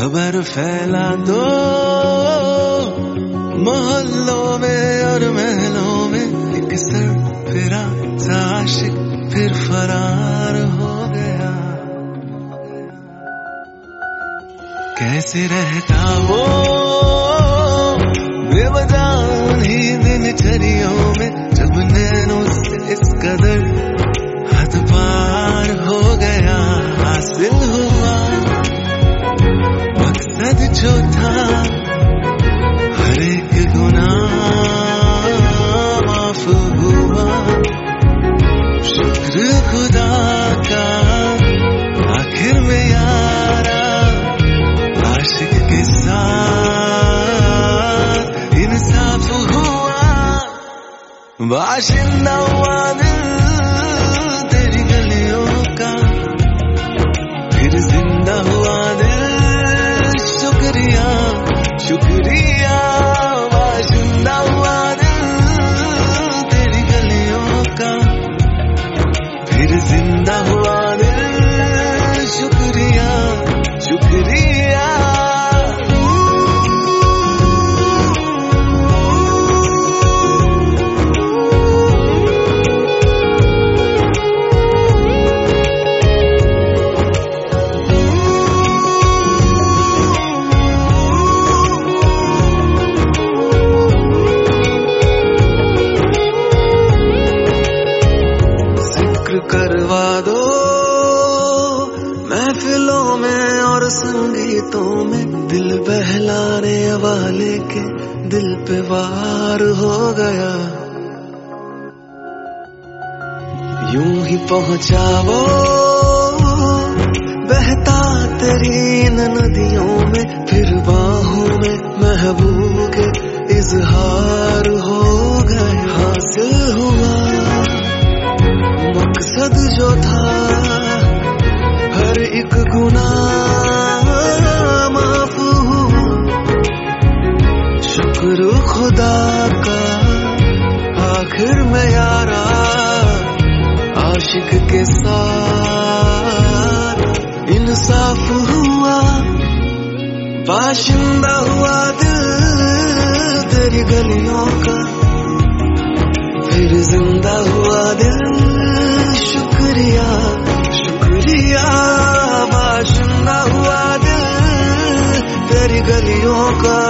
खबर फैला दो मोहल्लों में और महलों में, एक सर फिरा आशिक फिर फरार हो गया। कैसे रहता वो बेवजह उन्हीं दिनचर्याओं में, जब नैनों से इस कदर हद पार हो गया। हासिल हुआ मकसद जो था, हर एक गुनाह माफ हुआ। शुक्र खुदा का आखिर में यारा, आशिक के साथ इंसाफ हुआ। बाशिंदा हुआ दिल तेरी गलियों का, फिर जिंदा हुआ दिल। शुक्रिया शुक्रिया, बाशिंदा हुआ दिल तेरी गलियों का, फिर जिंदा हुआ दिल। शुक्रिया शुक्रिया। करवा दो महफिलों में और संगीतों में, दिल बहलाने वाले के दिल पे वार हो गया। यूं ही पहुंचा वो बहता तेरी इन नदियों में, फिर बाहों में महबूब के इजहार हो गए। हासिल हुआ मकसद जो था, हर एक गुनाह माफ हुआ। शुक्र खुदा का आखिर में यारा, आशिक के साथ इंसाफ हुआ। बाशिंदा हुआ दिल तेरी गलियों का, फिर जिंदा हुआ दिल। शुक्रिया शुक्रिया, बाशिंदा हुआ दिल तेरी गलियों का,